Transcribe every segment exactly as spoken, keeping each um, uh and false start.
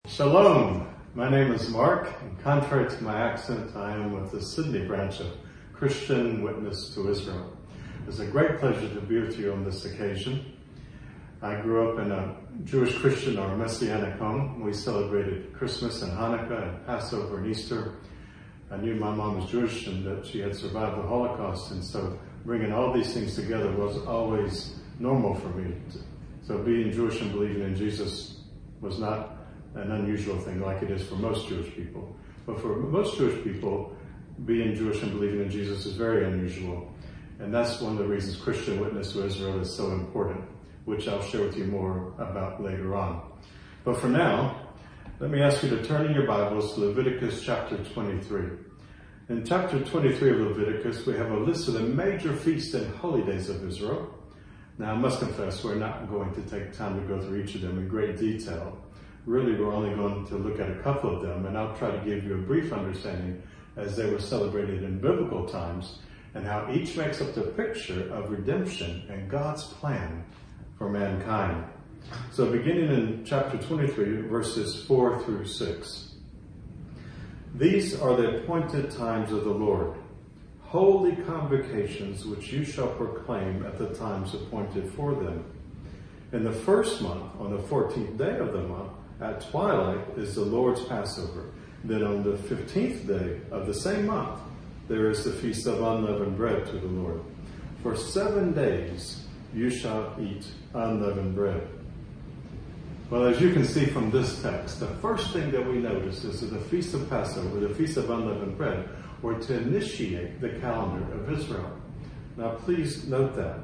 Shalom, my name is Mark, and contrary to my accent, I am with the Sydney branch of Christian Witness to Israel. It's a great pleasure to be with you on this occasion. I grew up in a Jewish Christian or Messianic home. We celebrated Christmas and Hanukkah and Passover and Easter. I knew my mom was Jewish and that she had survived the Holocaust, and so bringing all these things together was always normal for me. So being Jewish and believing in Jesus was not an unusual thing like it is for most Jewish people. But for most Jewish people, being Jewish and believing in Jesus is very unusual. And that's one of the reasons Christian Witness to Israel is so important, which I'll share with you more about later on. But for now, let me ask you to turn in your Bibles to Leviticus chapter twenty-three. In chapter twenty-three of Leviticus, we have a list of the major feasts and holy days of Israel. Now, I must confess, we're not going to take time to go through each of them in great detail. Really, we're only going to look at a couple of them, and I'll try to give you a brief understanding as they were celebrated in biblical times and how each makes up the picture of redemption and God's plan for mankind. So beginning in chapter twenty-three, verses four through six. These are the appointed times of the Lord, holy convocations which you shall proclaim at the times appointed for them. In the first month, on the fourteenth day of the month, at twilight is the Lord's Passover. Then on the fifteenth day of the same month, there is the feast of unleavened bread to the Lord. For seven days you shall eat unleavened bread. Well, as you can see from this text, the first thing that we notice is that the Feast of Passover, the Feast of Unleavened Bread, were to initiate the calendar of Israel. Now, please note that.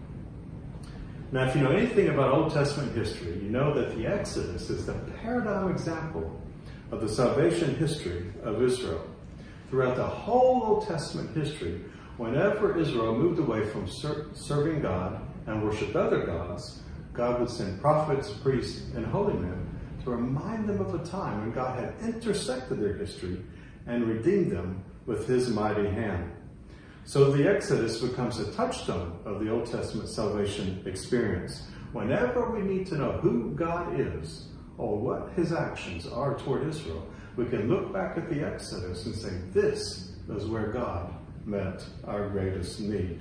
Now, if you know anything about Old Testament history, you know that the Exodus is the paradigm example of the salvation history of Israel. Throughout the whole Old Testament history, whenever Israel moved away from ser- serving God and worshiped other gods, God would send prophets, priests, and holy men to remind them of a time when God had intersected their history and redeemed them with his mighty hand. So the Exodus becomes a touchstone of the Old Testament salvation experience. Whenever we need to know who God is or what his actions are toward Israel, we can look back at the Exodus and say, this is where God met our greatest need.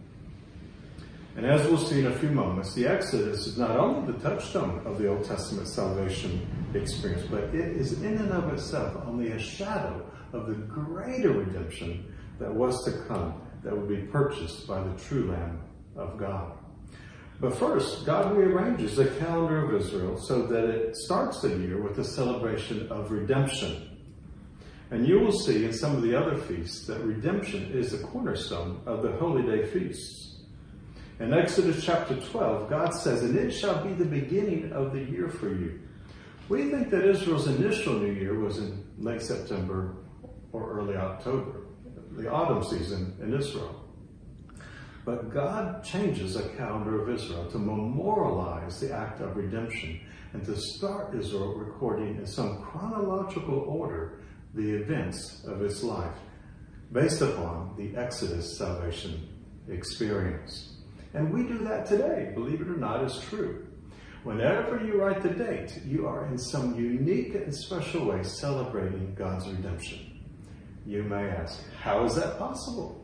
And as we'll see in a few moments, the Exodus is not only the touchstone of the Old Testament salvation experience, but it is in and of itself only a shadow of the greater redemption that was to come, that would be purchased by the true Lamb of God. But first, God rearranges the calendar of Israel so that it starts the year with a celebration of redemption. And you will see in some of the other feasts that redemption is the cornerstone of the Holy Day feasts. In Exodus chapter twelve, God says, "And it shall be the beginning of the year for you." We think that Israel's initial new year was in late September or early October, the autumn season in Israel. But God changes the calendar of Israel to memorialize the act of redemption and to start Israel recording in some chronological order the events of its life based upon the Exodus salvation experience. And we do that today, believe it or not, it's true. Whenever you write the date, you are in some unique and special way celebrating God's redemption. You may ask, how is that possible?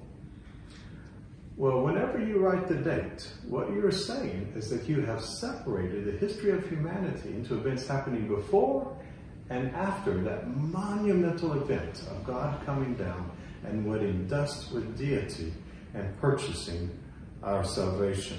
Well, whenever you write the date, what you're saying is that you have separated the history of humanity into events happening before and after that monumental event of God coming down and wedding dust with deity and purchasing our salvation.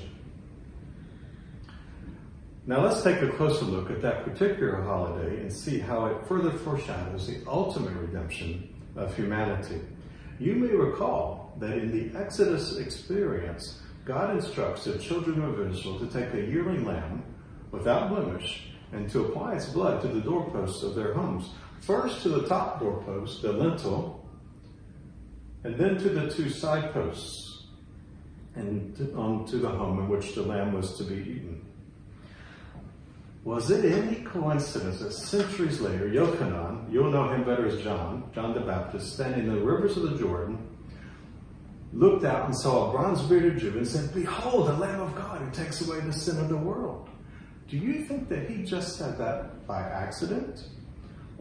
Now let's take a closer look at that particular holiday and see how it further foreshadows the ultimate redemption of humanity. You may recall that in the Exodus experience, God instructs the children of Israel to take a yearling lamb without blemish and to apply its blood to the doorposts of their homes. First to the top doorpost, the lintel, and then to the two side posts, and onto the home in which the lamb was to be eaten. Was it any coincidence that centuries later, Yochanan, you'll know him better as John, John the Baptist, standing in the rivers of the Jordan, looked out and saw a bronze-bearded Jew and said, "Behold, the Lamb of God who takes away the sin of the world." Do you think that he just said that by accident?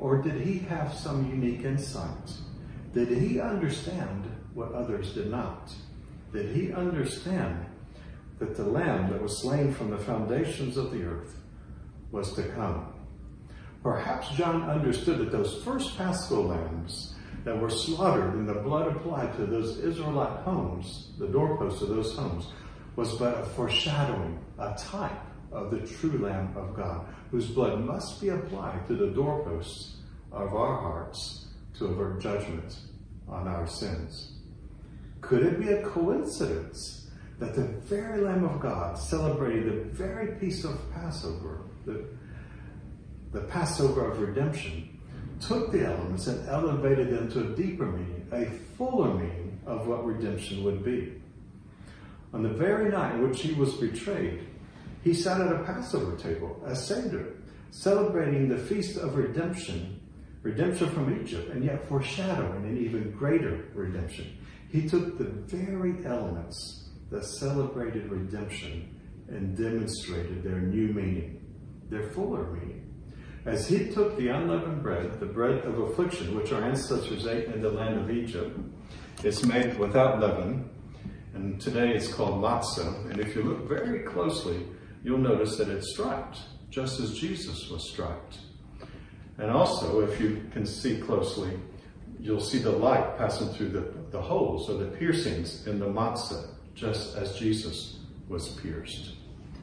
Or did he have some unique insight? Did he understand what others did not? Did he understand that the Lamb that was slain from the foundations of the earth was to come? Perhaps John understood that those first Paschal lambs that were slaughtered and the blood applied to those Israelite homes, the doorposts of those homes, was but a foreshadowing, a type of the true Lamb of God, whose blood must be applied to the doorposts of our hearts to avert judgment on our sins. Could it be a coincidence that the very Lamb of God celebrating the very feast of Passover, the, the Passover of redemption, took the elements and elevated them to a deeper meaning, a fuller meaning of what redemption would be? On the very night in which he was betrayed, he sat at a Passover table, a Seder, celebrating the feast of redemption, redemption from Egypt, and yet foreshadowing an even greater redemption. He took the very elements that celebrated redemption and demonstrated their new meaning, their fuller meaning. As he took the unleavened bread, the bread of affliction, which our ancestors ate in the land of Egypt, it's made without leaven, and today it's called matzah. And if you look very closely, you'll notice that it's striped, just as Jesus was striped. And also, if you can see closely, you'll see the light passing through the, the holes or the piercings in the matzah, just as Jesus was pierced.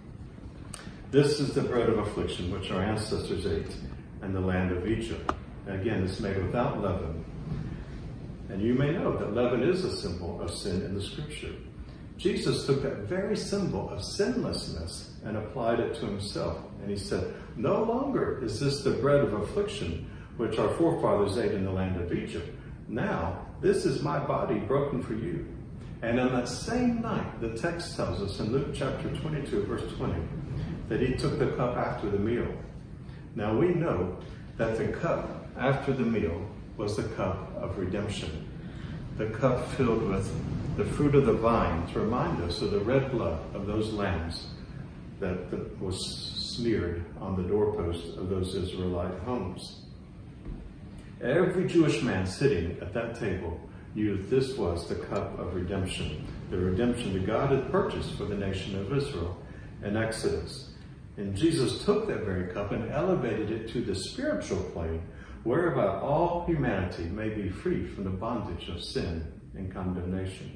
This is the bread of affliction which our ancestors ate in the land of Egypt. Again, it's made without leaven. And you may know that leaven is a symbol of sin in the scripture. Jesus took that very symbol of sinlessness and applied it to himself. And he said, no longer is this the bread of affliction which our forefathers ate in the land of Egypt. Now, this is my body broken for you. And on that same night, the text tells us in Luke chapter twenty-two, verse twenty, that he took the cup after the meal. Now we know that the cup after the meal was the cup of redemption. The cup filled with the fruit of the vine to remind us of the red blood of those lambs that, that was smeared on the doorpost of those Israelite homes. Every Jewish man sitting at that table knew that this was the cup of redemption, the redemption that God had purchased for the nation of Israel in Exodus. And Jesus took that very cup and elevated it to the spiritual plane, whereby all humanity may be free from the bondage of sin and condemnation.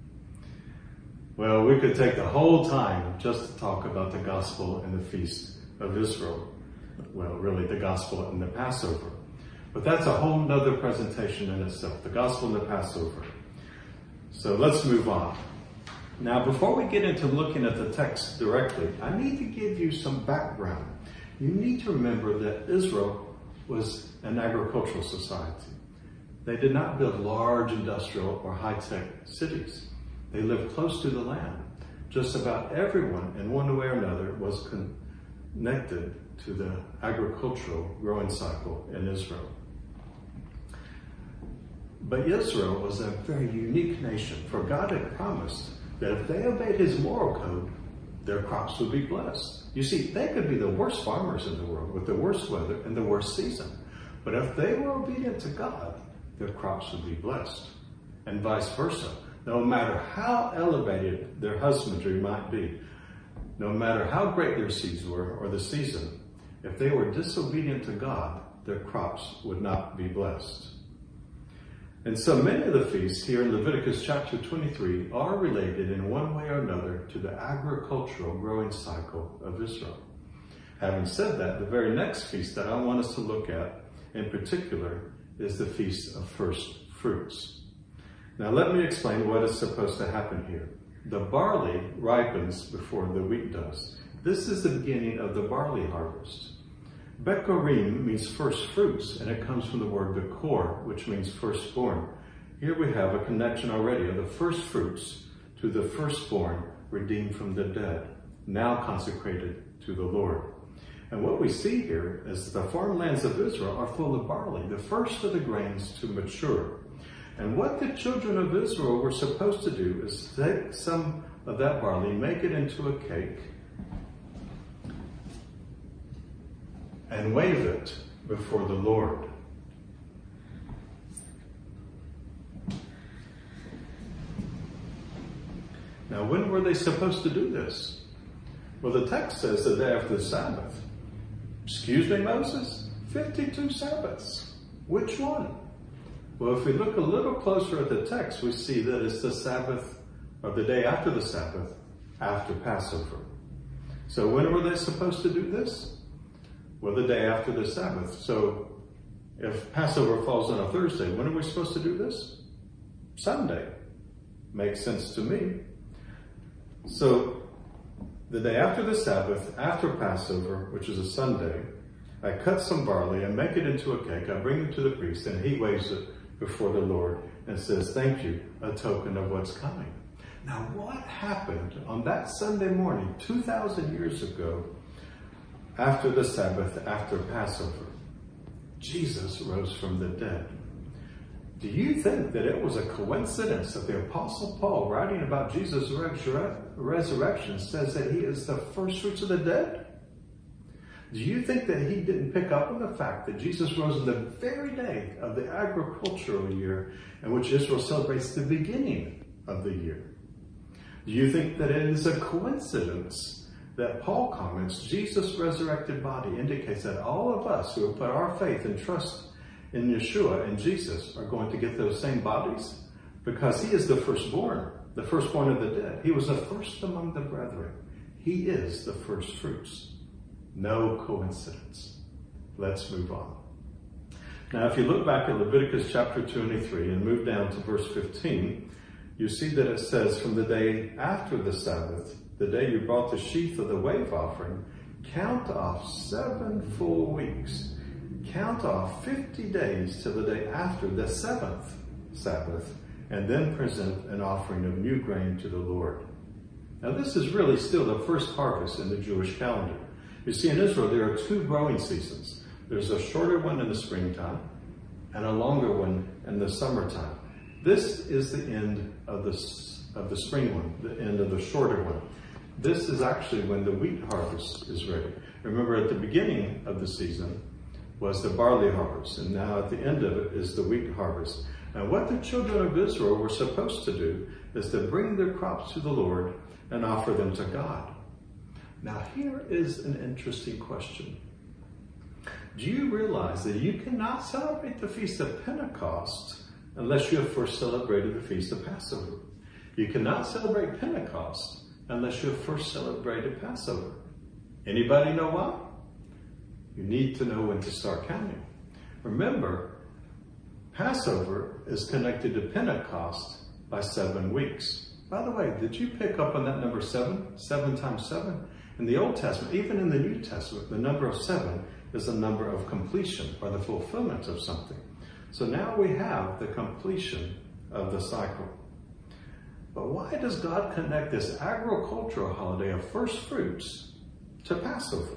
Well, we could take the whole time just to talk about the gospel and the feast of Israel. Well, really the gospel and the Passover. But that's a whole nother presentation in itself, the gospel and the Passover. So let's move on. Now, before we get into looking at the text directly, I need to give you some background. You need to remember that Israel was an agricultural society. They did not build large industrial or high-tech cities. They lived close to the land. Just about everyone, in one way or another, was connected to the agricultural growing cycle in Israel. But Israel was a very unique nation, for God had promised that if they obeyed his moral code, their crops would be blessed. You see, they could be the worst farmers in the world with the worst weather and the worst season. But if they were obedient to God, their crops would be blessed. And vice versa. No matter how elevated their husbandry might be, no matter how great their seeds were or the season, if they were disobedient to God, their crops would not be blessed. And so many of the feasts here in Leviticus chapter twenty-three are related in one way or another to the agricultural growing cycle of Israel. Having said that, the very next feast that I want us to look at in particular is the Feast of First Fruits. Now let me explain what is supposed to happen here. The barley ripens before the wheat does. This is the beginning of the barley harvest. Bekorim means first fruits, and it comes from the word bekor, which means firstborn. Here we have a connection already of the first fruits to the firstborn redeemed from the dead, now consecrated to the Lord. And what we see here is that the farmlands of Israel are full of barley, the first of the grains to mature. And what the children of Israel were supposed to do is take some of that barley, make it into a cake, and wave it before the Lord. Now, when were they supposed to do this? Well, the text says the day after the Sabbath. Excuse me, Moses? fifty-two Sabbaths. Which one? Well, if we look a little closer at the text, we see that it's the Sabbath, or the day after the Sabbath, after Passover. So when were they supposed to do this? Well, the day after the Sabbath. So if Passover falls on a Thursday, when are we supposed to do this? Sunday. Makes sense to me. So the day after the Sabbath, after Passover, which is a Sunday, I cut some barley and make it into a cake. I bring it to the priest, and he waves it before the Lord and says, thank you, a token of what's coming. Now, what happened on that Sunday morning, two thousand years ago, after the Sabbath, after Passover? Jesus rose from the dead. Do you think that it was a coincidence that the Apostle Paul, writing about Jesus' resurrection, says that he is the first fruits of the dead? Do you think that he didn't pick up on the fact that Jesus rose on the very day of the agricultural year in which Israel celebrates the beginning of the year? Do you think that it is a coincidence that Paul comments, Jesus' resurrected body indicates that all of us who have put our faith and trust in Yeshua and Jesus are going to get those same bodies? Because he is the firstborn, the firstborn of the dead. He was the first among the brethren. He is the first fruits. No coincidence. Let's move on. Now, if you look back at Leviticus chapter twenty-three and move down to verse fifteen, you see that it says, from the day after the Sabbath, the day you brought the sheaf of the wave offering, count off seven full weeks. Count off fifty days till the day after the seventh Sabbath, and then present an offering of new grain to the Lord. Now, this is really still the first harvest in the Jewish calendar. You see, in Israel, there are two growing seasons. There's a shorter one in the springtime and a longer one in the summertime. This is the end of the, of the spring one, the end of the shorter one. This is actually when the wheat harvest is ready. Remember, at the beginning of the season was the barley harvest, and now at the end of it is the wheat harvest. And what the children of Israel were supposed to do is to bring their crops to the Lord and offer them to God. Now, here is an interesting question. Do you realize that you cannot celebrate the Feast of Pentecost unless you have first celebrated the Feast of Passover? You cannot celebrate Pentecost unless you have first celebrated Passover. Anybody know why? You need to know when to start counting. Remember, Passover is connected to Pentecost by seven weeks. By the way, did you pick up on that number seven? Seven times seven? In the Old Testament, even in the New Testament, the number of seven is a number of completion or the fulfillment of something. So now we have the completion of the cycle. But why does God connect this agricultural holiday of first fruits to Passover?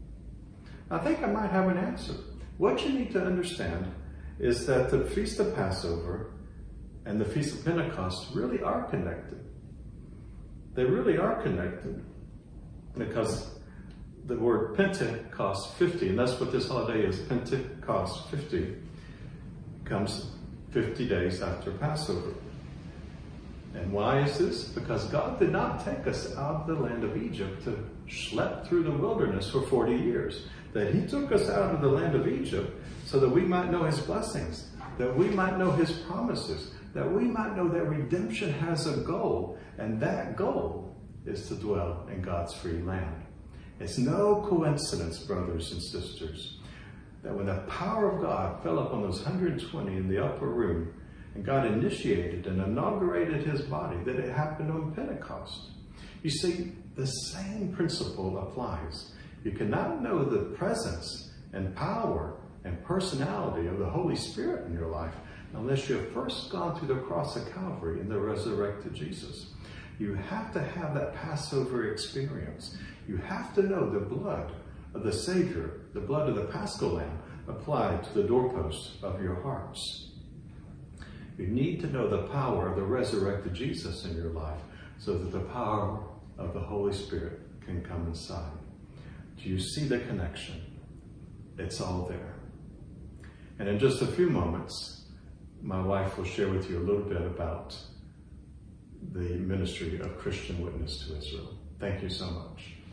I think I might have an answer. What you need to understand is that the Feast of Passover and the Feast of Pentecost really are connected. They really are connected. Because the word Pentecost fifty, and that's what this holiday is, Pentecost fifty, comes fifty days after Passover. And why is this? Because God did not take us out of the land of Egypt to schlep through the wilderness for forty years. That he took us out of the land of Egypt so that we might know his blessings, that we might know his promises, that we might know that redemption has a goal, and that goal is to dwell in God's free land. It's no coincidence, brothers and sisters, that when the power of God fell upon those one hundred twenty in the upper room, and God initiated and inaugurated his body, that it happened on Pentecost. You see, the same principle applies. You cannot know the presence and power and personality of the Holy Spirit in your life unless you have first gone through the cross of Calvary and the resurrected Jesus. You have to have that Passover experience. You have to know the blood of the Savior, the blood of the Paschal Lamb, applied to the doorposts of your hearts. You need to know the power of the resurrected Jesus in your life so that the power of the Holy Spirit can come inside. Do you see the connection? It's all there. And in just a few moments, my wife will share with you a little bit about the ministry of Christian Witness to Israel. Thank you so much.